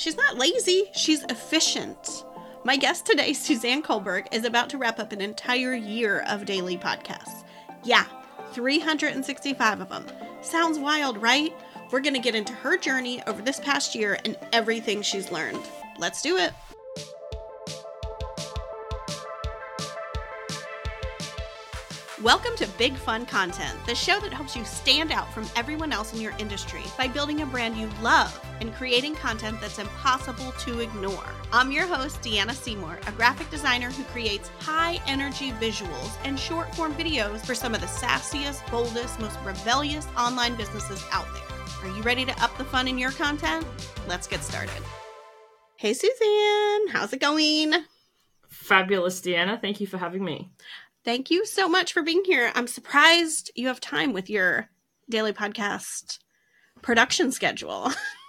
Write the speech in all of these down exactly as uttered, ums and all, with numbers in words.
She's not lazy, she's efficient. My guest today, Suzanne Kohlberg, is about to wrap up an entire year of daily podcasts. Yeah, three hundred sixty-five of them. Sounds wild, right? We're going to get into her journey over this past year and everything she's learned. Let's do it. Welcome to Big Fun Content, the show that helps you stand out from everyone else in your industry by building a brand you love and creating content that's impossible to ignore. I'm your host, Deanna Seymour, a graphic designer who creates high-energy visuals and short-form videos for some of the sassiest, boldest, most rebellious online businesses out there. Are you ready to up the fun in your content? Let's get started. Hey, Suzanne. How's it going? Fabulous, Deanna. Thank you for having me. Thank you so much for being here. I'm surprised you have time with your daily podcast production schedule.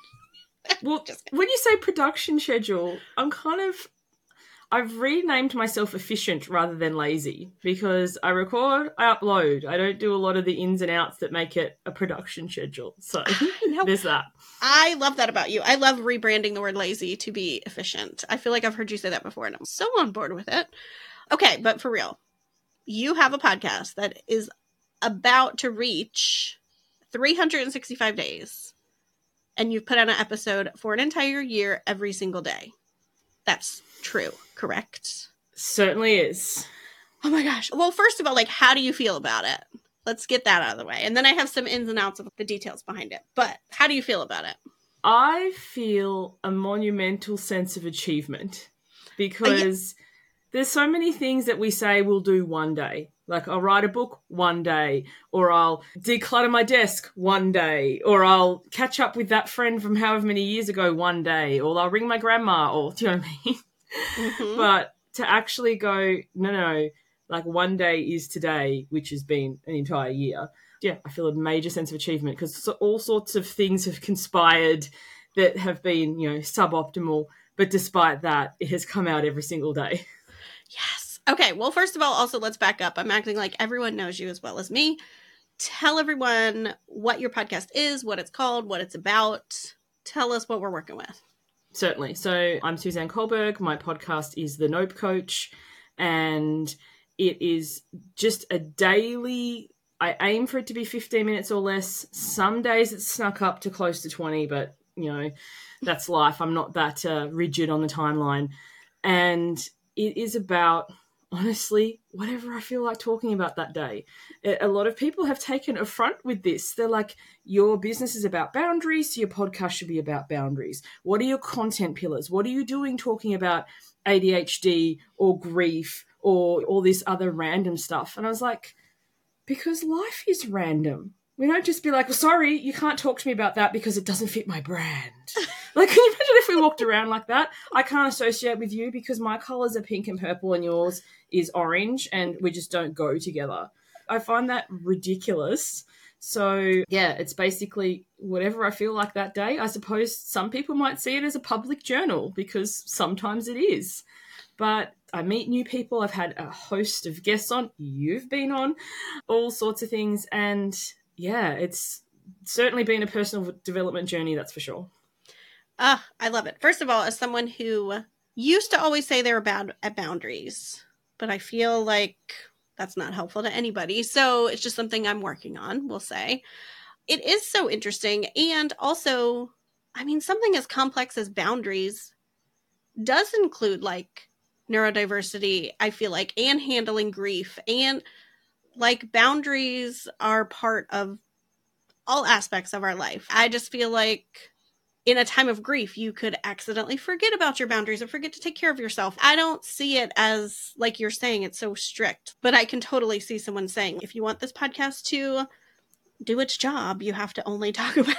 Well, when you say production schedule, I'm kind of, I've renamed myself efficient rather than lazy because I record, I upload. I don't do a lot of the ins and outs that make it a production schedule. So there's that. I love that about you. I love rebranding the word lazy to be efficient. I feel like I've heard you say that before and I'm so on board with it. Okay, but for real. You have a podcast that is about to reach three hundred sixty-five days, and you've put out an episode for an entire year every single day. That's true, correct? Certainly is. Oh my gosh. Well, first of all, like, how do you feel about it? Let's get that out of the way. And then I have some ins and outs of the details behind it. But how do you feel about it? I feel a monumental sense of achievement because... Uh, yeah. There's so many things that we say we'll do one day. Like I'll write a book one day, or I'll declutter my desk one day, or I'll catch up with that friend from however many years ago one day, or I'll ring my grandma, or do you know what I mean? Mm-hmm. But to actually go, no, no, like one day is today, which has been an entire year. Yeah, I feel a major sense of achievement because all sorts of things have conspired that have been, you know, suboptimal. But despite that, it has come out every single day. Yes. Okay. Well, first of all, also let's back up. I'm acting like everyone knows you as well as me. Tell everyone what your podcast is, what it's called, what it's about. Tell us what we're working with. Certainly. So I'm Suzanne Kohlberg. My podcast is The Nope Coach, and it is just a daily, I aim for it to be fifteen minutes or less. Some days it's snuck up to close to twenty, but, you know, that's life. I'm not that uh, rigid on the timeline. And it is about, honestly, whatever I feel like talking about that day. A lot of people have taken affront with this. They're like, your business is about boundaries, so your podcast should be about boundaries. What are your content pillars? What are you doing talking about A D H D or grief or all this other random stuff? And I was like, because life is random. We don't just be like, well, sorry, you can't talk to me about that because it doesn't fit my brand. Like, can you imagine if we walked around like that? I can't associate with you because my colours are pink and purple and yours is orange and we just don't go together. I find that ridiculous. So, yeah, it's basically whatever I feel like that day. I suppose some people might see it as a public journal because sometimes it is. But I meet new people. I've had a host of guests on. You've been on. All sorts of things. And... yeah, it's certainly been a personal development journey, that's for sure. Ah, uh, I love it. First of all, as someone who used to always say they're bad at boundaries, but I feel like that's not helpful to anybody. So it's just something I'm working on, we'll say. It is so interesting. And also, I mean, something as complex as boundaries does include like neurodiversity, I feel like, and handling grief, and like boundaries are part of all aspects of our life. I just feel like in a time of grief, you could accidentally forget about your boundaries or forget to take care of yourself. I don't see it as, like you're saying, it's so strict, but I can totally see someone saying, if you want this podcast to do its job, you have to only talk about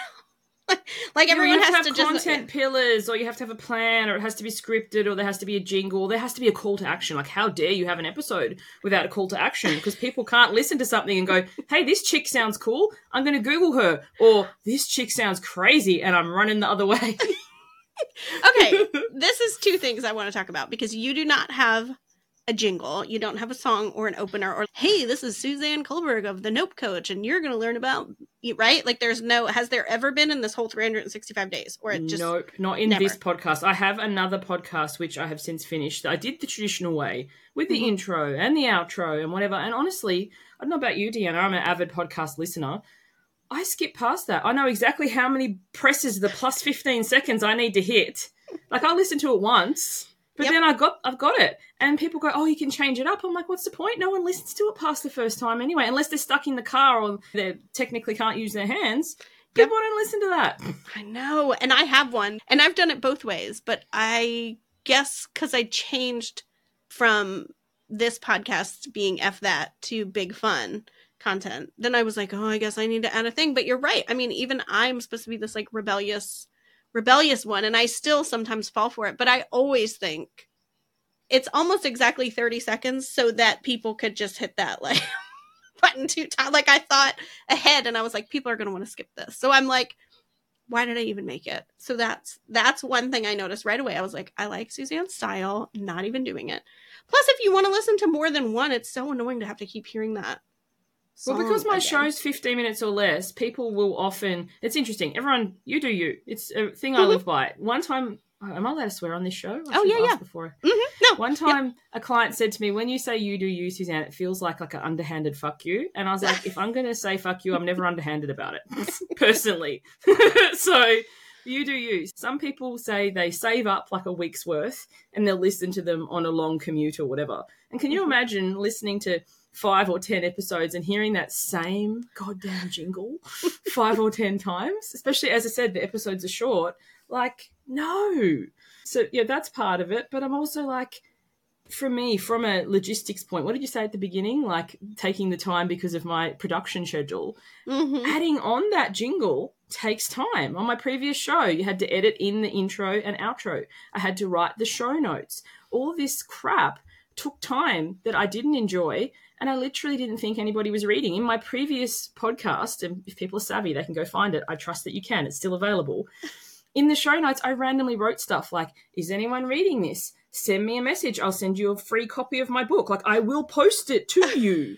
like yeah, everyone has to have have content just, pillars, or you have to have a plan, or it has to be scripted, or there has to be a jingle, or there has to be a call to action. Like, how dare you have an episode without a call to action? Because people can't listen to something and go, hey, this chick sounds cool, I'm going to Google her, or this chick sounds crazy and I'm running the other way. Okay, this is two things I want to talk about, because you do not have a jingle. You don't have a song or an opener or, hey, this is Suzanne Kohlberg of the Nope Coach, and you're going to learn about, right? Like there's no, has there ever been in this whole three hundred sixty-five days? Or it just Nope, not in never. this podcast. I have another podcast, which I have since finished. I did the traditional way with the mm-hmm. intro and the outro and whatever. And honestly, I don't know about you, Deanna. I'm an avid podcast listener. I skip past that. I know exactly how many presses the plus fifteen seconds I need to hit. Like I listened to it once. But yep. then I got, I've got it. And people go, oh, you can change it up. I'm like, what's the point? No one listens to it past the first time anyway, unless they're stuck in the car or they technically can't use their hands. People yep. don't listen to that. I know. And I have one. And I've done it both ways. But I guess because I changed from this podcast being F that to big fun content, then I was like, oh, I guess I need to add a thing. But you're right. I mean, even I'm supposed to be this like rebellious rebellious one, and I still sometimes fall for it, but I always think it's almost exactly thirty seconds so that people could just hit that like button two times. Like I thought ahead and I was like, people are going to want to skip this. So I'm like, why did I even make it? So that's that's one thing I noticed right away. I was like, I like Suzanne's style, not even doing it. Plus, if you want to listen to more than one, it's so annoying to have to keep hearing that. Well, because my again. show's fifteen minutes or less, people will often... It's interesting. Everyone, you do you. It's a thing mm-hmm. I live by. One time... Am I allowed to swear on this show? I oh, yeah, yeah. Before. Mm-hmm. No. One time, yep. a client said to me, when you say you do you, Suzanne, it feels like like an underhanded fuck you. And I was like, if I'm going to say fuck you, I'm never underhanded about it, personally. So... You do you. Some people say they save up like a week's worth and they'll listen to them on a long commute or whatever. And can you imagine listening to five or ten episodes and hearing that same goddamn jingle five or ten times? Especially, as I said, the episodes are short. Like, no. So, yeah, that's part of it. But I'm also like, for me, from a logistics point, what did you say at the beginning? Like taking the time because of my production schedule. Mm-hmm. Adding on that jingle takes time. On my previous show, you had to edit in the intro and outro. I had to write the show notes. All this crap took time that I didn't enjoy, and I literally didn't think anybody was reading. In my previous podcast, and if people are savvy, they can go find it. I trust that you can. It's still available. In the show notes, I randomly wrote stuff like, is anyone reading this? Send me a message. I'll send you a free copy of my book. Like, I will post it to you.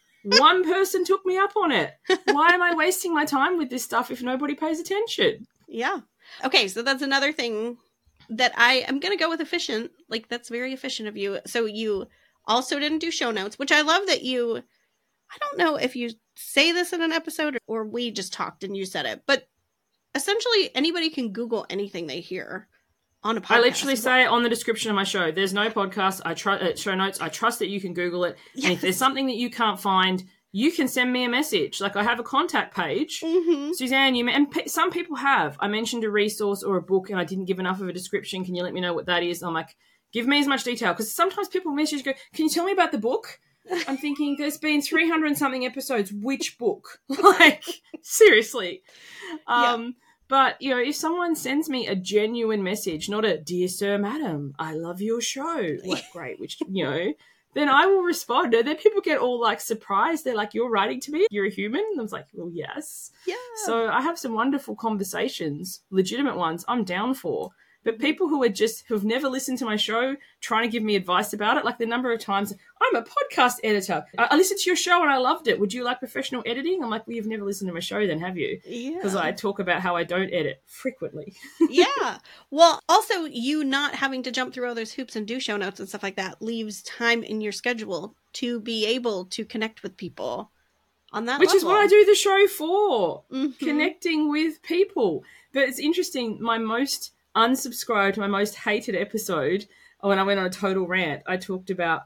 One person took me up on it. Why am I wasting my time with this stuff if nobody pays attention? Yeah. Okay, so that's another thing that I am going to go with efficient. Like, that's very efficient of you. So you also didn't do show notes, which I love that you, I don't know if you say this in an episode or we just talked and you said it, but essentially anybody can Google anything they hear on a podcast. I literally say on the description of my show, there's no podcast, I tr- uh, show notes, I trust that you can Google it. Yes. And if there's something that you can't find, you can send me a message. Like I have a contact page. Mm-hmm. Suzanne, you and p- some people have. I mentioned a resource or a book and I didn't give enough of a description. Can you let me know what that is? And I'm like, give me as much detail. Because sometimes people message go, can you tell me about the book? I'm thinking there's been three hundred and something episodes. Which book? Like, seriously. Um, yeah. But, you know, if someone sends me a genuine message, not a, dear sir, madam, I love your show. Like, great, which, you know, then I will respond. And then people get all, like, surprised. They're like, you're writing to me? You're a human? And I was like, well, yes. Yeah. So I have some wonderful conversations, legitimate ones, I'm down for. But people who are just, who've never listened to my show, trying to give me advice about it, like the number of times, I'm a podcast editor. I, I listened to your show and I loved it. Would you like professional editing? I'm like, well, you've never listened to my show then, have you? Yeah. Because I talk about how I don't edit frequently. Yeah. Well, also, you not having to jump through all those hoops and do show notes and stuff like that leaves time in your schedule to be able to connect with people on that Which level. is what I do the show for, mm-hmm. connecting with people. But it's interesting, my most unsubscribed, my most hated episode, when I went on a total rant, I talked about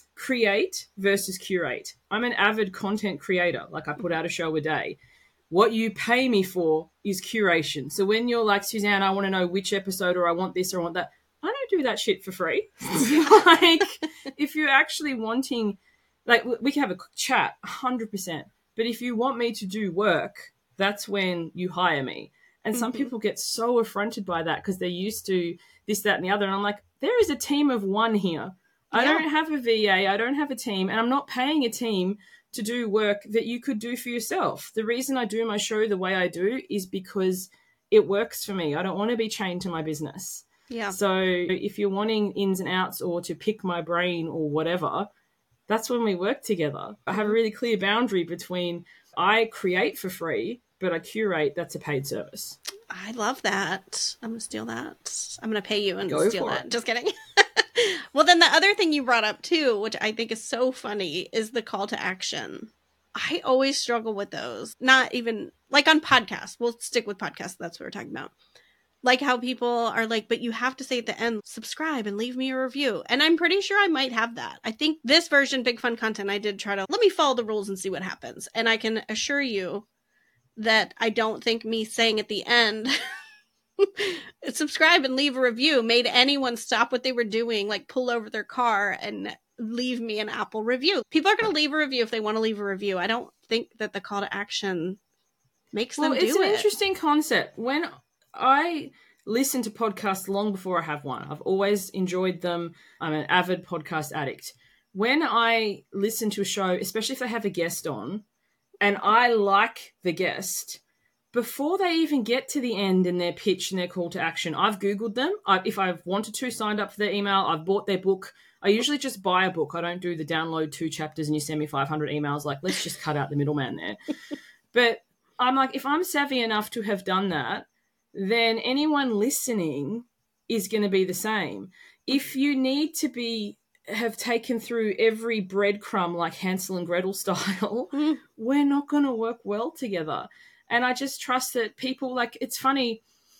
create versus curate. I'm an avid content creator. Like I put out a show a day. What you pay me for is curation. So when you're like, Suzanne, I want to know which episode or I want this or I want that, I don't do that shit for free. Like if you're actually wanting, like we can have a chat one hundred percent. But if you want me to do work, that's when you hire me. And some mm-hmm. people get so affronted by that because they're used to this, that, and the other. And I'm like, there is a team of one here. I yeah. don't have a V A. I don't have a team. And I'm not paying a team to do work that you could do for yourself. The reason I do my show the way I do is because it works for me. I don't want to be chained to my business. Yeah. So if you're wanting ins and outs or to pick my brain or whatever, that's when we work together. I have a really clear boundary between I create for free, but I curate. That's a paid service. I love that. I'm going to steal that. I'm going to pay you and Go steal for that. it. Just kidding. Well, then the other thing you brought up too, which I think is so funny, is the call to action. I always struggle with those. Not even like on podcasts. We'll stick with podcasts. That's what we're talking about. Like how people are like, but you have to say at the end, subscribe and leave me a review. And I'm pretty sure I might have that. I think this version, Big Fun Content, I did try to, let me follow the rules and see what happens. And I can assure you that I don't think me saying at the end, subscribe and leave a review, made anyone stop what they were doing, like pull over their car and leave me an Apple review. People are going to leave a review if they want to leave a review. I don't think that the call to action makes well, them do it. Well, it's an interesting concept. When I listen to podcasts long before I have one, I've always enjoyed them. I'm an avid podcast addict. When I listen to a show, especially if they have a guest on, and I like the guest, before they even get to the end in their pitch and their call to action, I've Googled them. I, if I've wanted to, signed up for their email, I've bought their book. I usually just buy a book. I don't do the download two chapters and you send me five hundred emails. Like, let's just cut out the middleman there. But I'm like, if I'm savvy enough to have done that, then anyone listening is going to be the same. If you need to be have taken through every breadcrumb like Hansel and Gretel style, mm. we're not going to work well together. And I just trust that people, like, it's funny.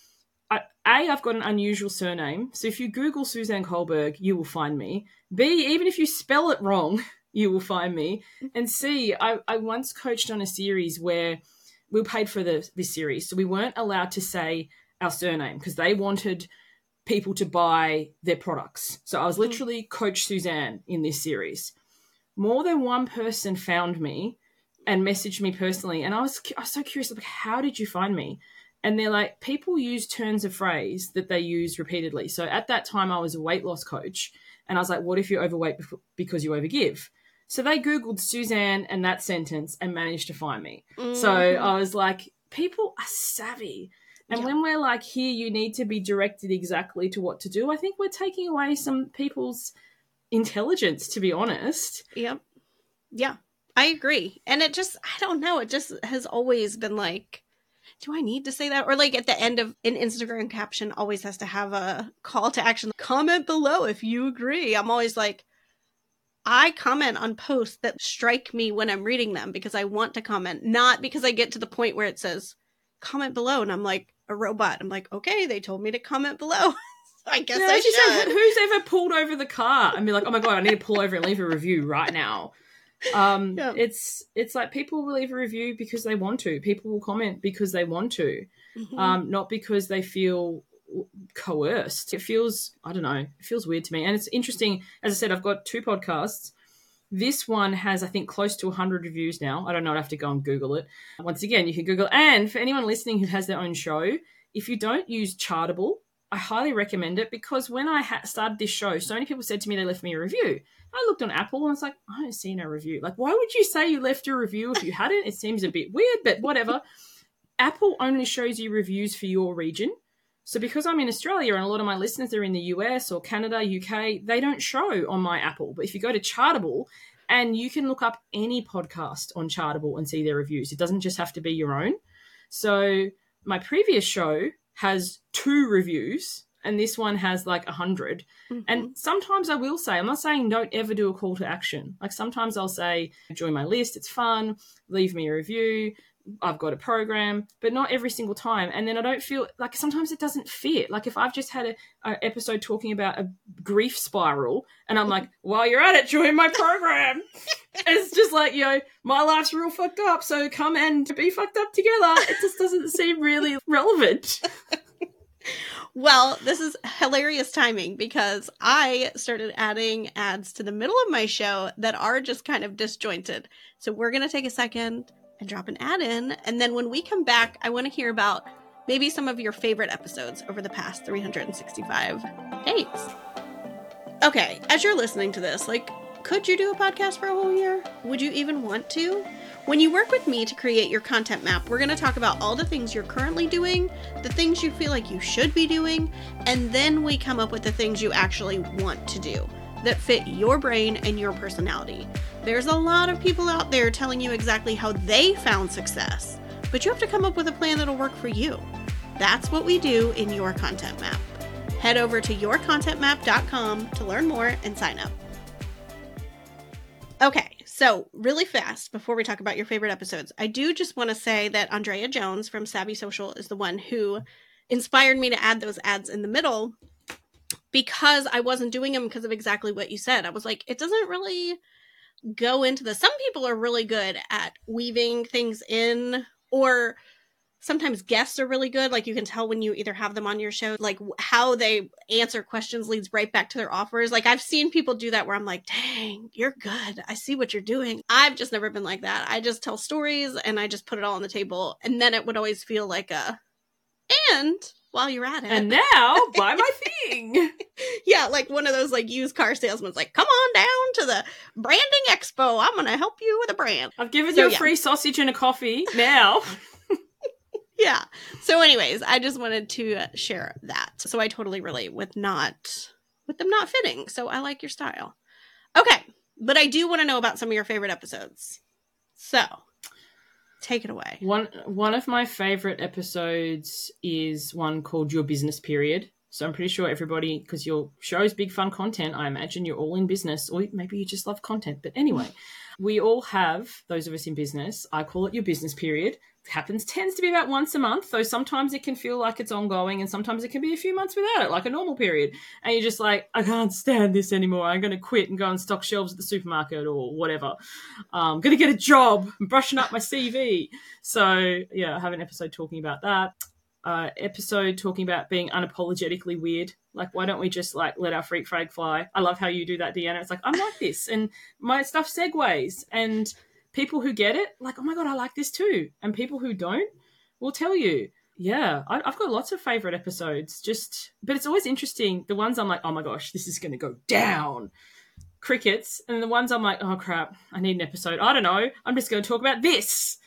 I, A, I've got an unusual surname. So if you Google Suzanne Kohlberg, you will find me. B, even if you spell it wrong, you will find me. And C, I, I once coached on a series where we were paid for the, this series. So we weren't allowed to say our surname because they wanted people to buy their products. So I was literally Coach Suzanne in this series. More than one person found me and messaged me personally. And I was, I was so curious, like, how did you find me? And they're like, people use turns of phrase that they use repeatedly. So at that time, I was a weight loss coach. And I was like, what if you're overweight because you overgive? So they Googled Suzanne and that sentence and managed to find me. Mm-hmm. So I was like, people are savvy. And yeah. when we're like, here, you need to be directed exactly to what to do, I think we're taking away some people's intelligence, to be honest. Yep. Yeah, I agree. And it just, I don't know, it just has always been like, do I need to say that? Or like at the end of an Instagram caption always has to have a call to action. Comment below if you agree. I'm always like, I comment on posts that strike me when I'm reading them because I want to comment, not because I get to the point where it says comment below and I'm like a robot. I'm like, okay, they told me to comment below. I guess yeah, I should. Said, who's ever pulled over the car and be like, oh my God, I need to pull over and leave a review right now. Um, yeah. It's it's like people will leave a review because they want to. People will comment because they want to, mm-hmm. um, not because they feel coerced. It feels, I don't know, it feels weird to me. And it's interesting, as I said, I've got two podcasts. This one has, I think, close to one hundred reviews now. I don't know, I'd have to go and Google it. Once again, you can Google. And for anyone listening who has their own show, if you don't use Chartable, I highly recommend it because when I ha- started this show, so many people said to me they left me a review. I looked on Apple and I was like, I don't see no review. Like, why would you say you left a review if you hadn't? It seems a bit weird, but whatever. Apple only shows you reviews for your region. So because I'm in Australia and a lot of my listeners are in the U S or Canada, U K, they don't show on my Apple. But if you go to Chartable, and you can look up any podcast on Chartable and see their reviews. It doesn't just have to be your own. So my previous show has two reviews and this one has like a hundred. Mm-hmm. And sometimes I will say, I'm not saying don't ever do a call to action. Like sometimes I'll say, join my list, it's fun, leave me a review, I've got a program, but not every single time. And then I don't feel like sometimes it doesn't fit. Like if I've just had a, a episode talking about a grief spiral and I'm like, while you're at it, join my program. It's just like, you know, my life's real fucked up, so come and be fucked up together. It just doesn't seem really relevant. Well, this is hilarious timing because I started adding ads to the middle of my show that are just kind of disjointed. So we're going to take a second and drop an ad in. And then when we come back, I want to hear about maybe some of your favorite episodes over the past three hundred sixty-five days. Okay, as you're listening to this, like, could you do a podcast for a whole year? Would you even want to? When you work with me to create your content map, we're going to talk about all the things you're currently doing, the things you feel like you should be doing, and then we come up with the things you actually want to do that fit your brain and your personality. There's a lot of people out there telling you exactly how they found success, but you have to come up with a plan that'll work for you. That's what we do in Your Content Map. Head over to your content map dot com to learn more and sign up. Okay, so really fast, before we talk about your favorite episodes, I do just want to say that Andrea Jones from Savvy Social is the one who inspired me to add those ads in the middle, because I wasn't doing them because of exactly what you said. I was like, it doesn't really go into the... Some people are really good at weaving things in, or sometimes guests are really good. Like, you can tell when you either have them on your show, like how they answer questions leads right back to their offers. Like, I've seen people do that where I'm like, dang, you're good. I see what you're doing. I've just never been like that. I just tell stories and I just put it all on the table. And then it would always feel like a, and while you're at it. And now, buy my thing. Yeah, like one of those like used car salesmen's like, come on down to the branding expo. I'm going to help you with a brand. I've given So, you a yeah. free sausage and a coffee now. Yeah. So anyways, I just wanted to share that. So I totally relate with not, with them not fitting. So I like your style. Okay. But I do want to know about some of your favorite episodes. So take it away. One one of my favorite episodes is one called Your Business Period. So I'm pretty sure everybody, because your show's big fun content, I imagine you're all in business, or maybe you just love content. But anyway, we all have, those of us in business, I call it your business period. It happens, tends to be about once a month, though sometimes it can feel like it's ongoing and sometimes it can be a few months without it, like a normal period. And you're just like, I can't stand this anymore. I'm going to quit and go and stock shelves at the supermarket or whatever. I'm going to get a job. I'm brushing up my C V. So, yeah, I have an episode talking about that. Uh, episode talking about being unapologetically weird. Like, why don't we just, like, let our freak flag fly? I love how you do that, Deanna. It's like, I'm like this. And my stuff segues. And people who get it, like, oh, my God, I like this too. And people who don't will tell you. Yeah, I, I've got lots of favourite episodes. Just, but it's always interesting. The ones I'm like, oh, my gosh, this is going to go down. Crickets. And the ones I'm like, oh, crap, I need an episode. I don't know. I'm just going to talk about this.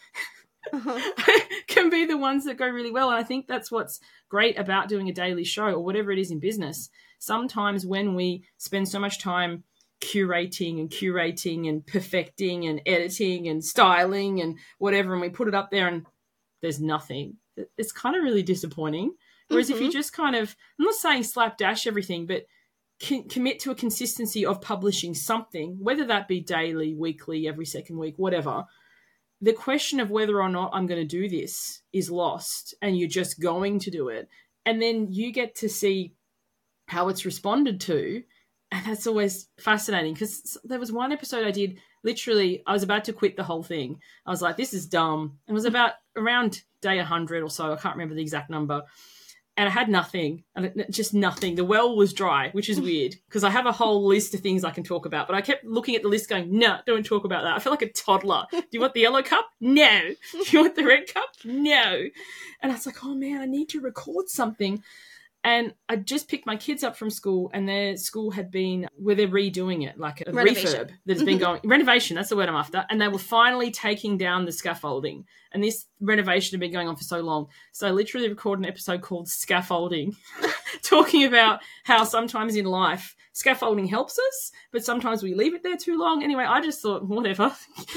Uh-huh. Can be the ones that go really well. And I think that's what's great about doing a daily show or whatever it is in business. Sometimes when we spend so much time curating and curating and perfecting and editing and styling and whatever, and we put it up there and there's nothing, it's kind of really disappointing. Whereas mm-hmm. if you just kind of, I'm not saying slapdash everything, but can commit to a consistency of publishing something, whether that be daily, weekly, every second week, whatever, the question of whether or not I'm going to do this is lost, and you're just going to do it. And then you get to see how it's responded to. And that's always fascinating, because there was one episode I did, literally, I was about to quit the whole thing. I was like, this is dumb. It was about around day one hundred or so. I can't remember the exact number. And I had nothing, just nothing. The well was dry, which is weird because I have a whole list of things I can talk about. But I kept looking at the list going, no, don't talk about that. I feel like a toddler. Do you want the yellow cup? No. Do you want the red cup? No. And I was like, oh, man, I need to record something. And I just picked my kids up from school, and their school had been, where they're redoing it, like a Renovation. refurb that has been going, renovation, that's the word I'm after. And they were finally taking down the scaffolding. And this renovation had been going on for so long. So I literally recorded an episode called Scaffolding, talking about how sometimes in life scaffolding helps us, but sometimes we leave it there too long. Anyway, I just thought, whatever.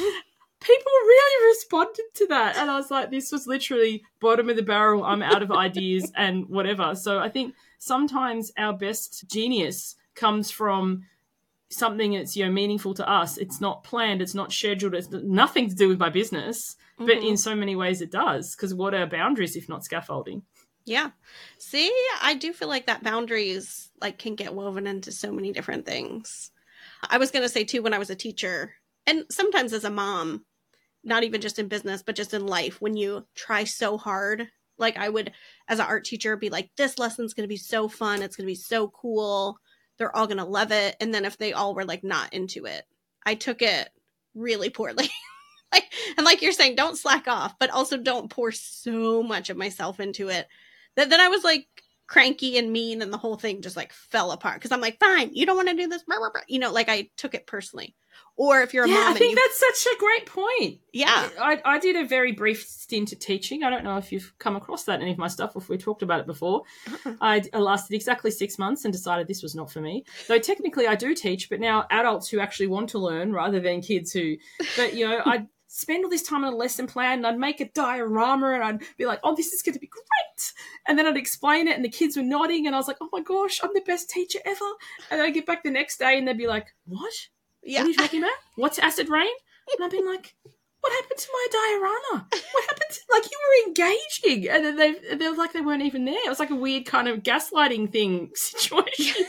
People really responded to that. And I was like, this was literally bottom of the barrel. I'm out of ideas and whatever. So I think sometimes our best genius comes from something that's, you know, meaningful to us. It's not planned. It's not scheduled. It's nothing to do with my business. Mm-hmm. But in so many ways it does. Because what are boundaries if not scaffolding? Yeah. See, I do feel like that boundaries like can get woven into so many different things. I was going to say too, when I was a teacher, and sometimes as a mom, not even just in business, but just in life, when you try so hard, like I would, as an art teacher, be like, this lesson's going to be so fun. It's going to be so cool. They're all going to love it. And then if they all were like not into it, I took it really poorly. like, and like you're saying, don't slack off, but also don't pour so much of myself into it that then I was like cranky and mean, and the whole thing just like fell apart. Cause I'm like, fine, you don't want to do this. You know, like I took it personally. Or if you're a yeah, mom. I and think you... that's such a great point. Yeah. I, I did a very brief stint at teaching. I don't know if you've come across that in any of my stuff or if we talked about it before. Uh-uh. I, I lasted exactly six months and decided this was not for me. Though technically I do teach, but now adults who actually want to learn rather than kids who, but you know, I'd spend all this time on a lesson plan and I'd make a diorama and I'd be like, oh, this is going to be great. And then I'd explain it and the kids were nodding and I was like, oh my gosh, I'm the best teacher ever. And I'd get back the next day and they'd be like, what? Yeah. What are you talking about? What's acid rain? And I've been like, what happened to my diorama? What happened to, like, you were engaging. And then they they were like, they weren't even there. It was like a weird kind of gaslighting thing situation.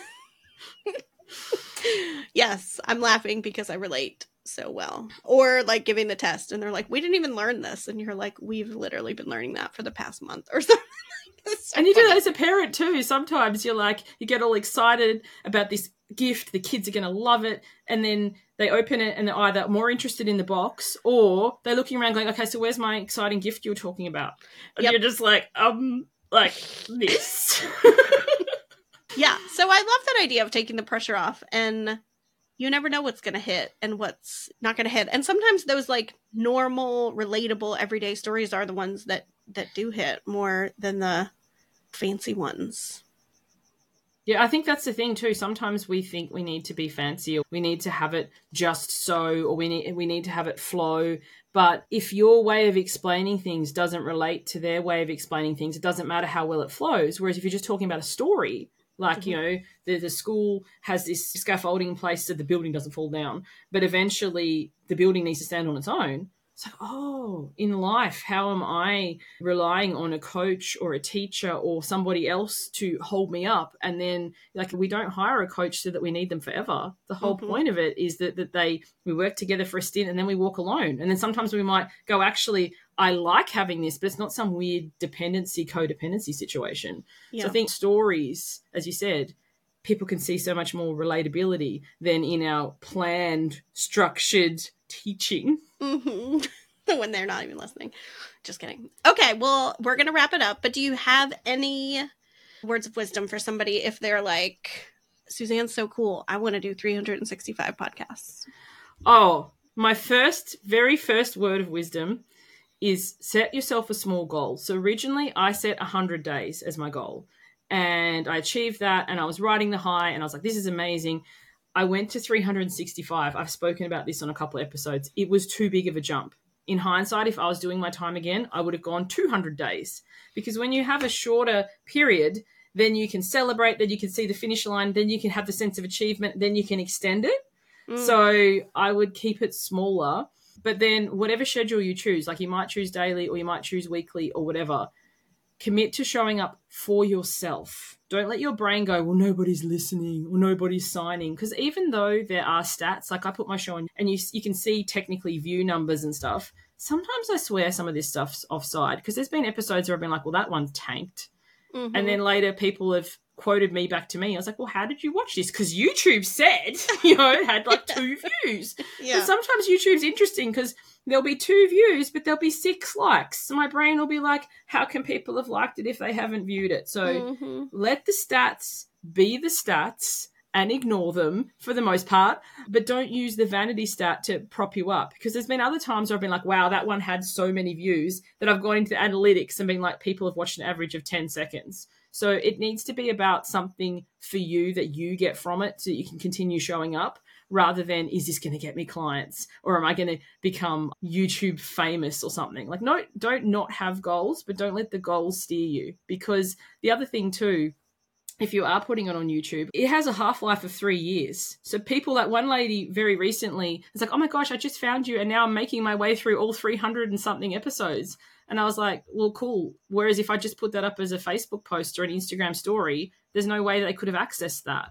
Yes, I'm laughing because I relate so well. Or like giving the test and they're like, we didn't even learn this. And you're like, we've literally been learning that for the past month or something. So and you funny. do that as a parent too. Sometimes you're like, you get all excited about this gift, the kids are going to love it, and then they open it and they're either more interested in the box or they're looking around going, okay, so where's my exciting gift you were talking about? And yep. You're just like, um, like this. Yeah, so I love that idea of taking the pressure off, and you never know what's going to hit and what's not going to hit. And sometimes those like normal, relatable, everyday stories are the ones that, that do hit more than the fancy ones. Yeah, I think that's the thing too. Sometimes we think we need to be fancy or we need to have it just so, or we need we need to have it flow. But if your way of explaining things doesn't relate to their way of explaining things, it doesn't matter how well it flows. Whereas if you're just talking about a story, like, mm-hmm. you know, the, the school has this scaffolding in place so the building doesn't fall down, but eventually the building needs to stand on its own. It's like, oh, in life, how am I relying on a coach or a teacher or somebody else to hold me up? And then, like, we don't hire a coach so that we need them forever. The whole mm-hmm. point of it is that, that they we work together for a stint and then we walk alone. And then sometimes we might go, actually, I like having this, but it's not some weird dependency, codependency situation. Yeah. So I think stories, as you said, people can see so much more relatability than in our planned, structured teaching. Mm-hmm. When they're not even listening. Just kidding. Okay, well, we're going to wrap it up, but do you have any words of wisdom for somebody if they're like, Suzanne's so cool, I want to do three hundred sixty-five podcasts? Oh, my first, very first word of wisdom is set yourself a small goal. So originally I set one hundred days as my goal and I achieved that and I was riding the high and I was like, this is amazing. I went to three hundred sixty-five. I've spoken about this on a couple of episodes. It was too big of a jump. In hindsight, if I was doing my time again, I would have gone two hundred days. Because when you have a shorter period, then you can celebrate, then you can see the finish line, then you can have the sense of achievement, then you can extend it. Mm. So I would keep it smaller. But then whatever schedule you choose, like you might choose daily or you might choose weekly or whatever, commit to showing up for yourself. Don't let your brain go, well, nobody's listening or nobody's signing. Because even though there are stats, like I put my show on and you you can see technically view numbers and stuff, sometimes I swear some of this stuff's offside because there's been episodes where I've been like, well, that one's tanked. Mm-hmm. And then later people have quoted me back to me. I was like, well, how did you watch this? Because YouTube said, you know, it had like two views. Yeah. But sometimes YouTube's interesting because there'll be two views, but there'll be six likes. So my brain will be like, how can people have liked it if they haven't viewed it? So mm-hmm. let the stats be the stats and ignore them for the most part, but don't use the vanity stat to prop you up. Because there's been other times where I've been like, wow, that one had so many views that I've gone into the analytics and been like, people have watched an average of ten seconds. So it needs to be about something for you that you get from it so you can continue showing up rather than, is this going to get me clients or am I going to become YouTube famous or something? Like, no, don't not have goals, but don't let the goals steer you. Because the other thing too, if you are putting it on YouTube, it has a half-life of three years. So people, like one lady very recently, was like, oh my gosh, I just found you and now I'm making my way through all three hundred and something episodes. And I was like, well, cool. Whereas if I just put that up as a Facebook post or an Instagram story, there's no way they could have accessed that.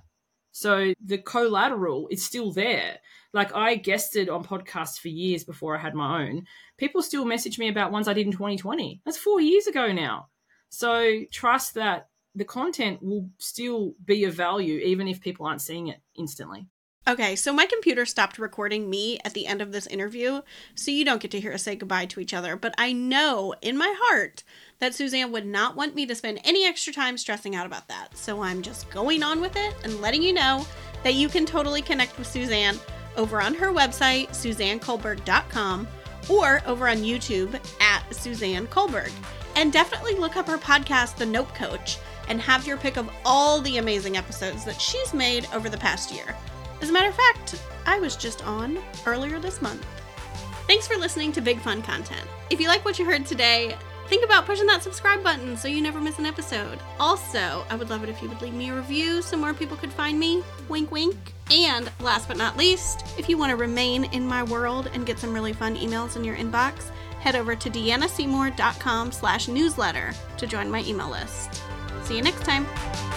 So the collateral is still there. Like I guested on podcasts for years before I had my own. People still message me about ones I did in twenty twenty. That's four years ago now. So trust that the content will still be of value even if people aren't seeing it instantly. Okay, so my computer stopped recording me at the end of this interview, so you don't get to hear us say goodbye to each other. But I know in my heart that Suzanne would not want me to spend any extra time stressing out about that. So I'm just going on with it and letting you know that you can totally connect with Suzanne over on her website, suzanne kohlberg dot com, or over on YouTube at Suzanne Kohlberg. And definitely look up her podcast, The Nope Coach, and have your pick of all the amazing episodes that she's made over the past year. As a matter of fact, I was just on earlier this month. Thanks for listening to Big Fun Content. If you like what you heard today, think about pushing that subscribe button so you never miss an episode. Also, I would love it if you would leave me a review so more people could find me. Wink, wink. And last but not least, if you want to remain in my world and get some really fun emails in your inbox, head over to deanna seymour dot com slash newsletter to join my email list. See you next time.